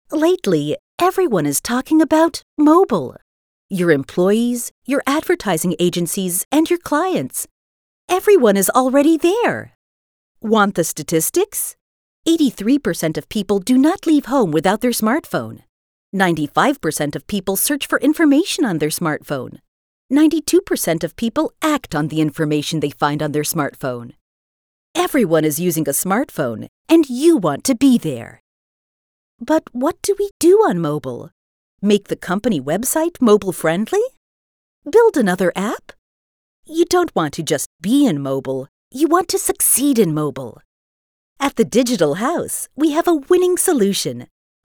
Lately, everyone is talking about mobile. Your employees, your advertising agencies, and your clients. Everyone is already there. Want the statistics? 83% of people do not leave home without their smartphone. 95% of people search for information on their smartphone. 92% of people act on the information they find on their smartphone. Everyone is using a smartphone, and you want to be there. But what do we do on mobile? Make the company website mobile-friendly? Build another app? You don't want to just be in mobile, you want to succeed in mobile. At the Digital House, we have a winning solution.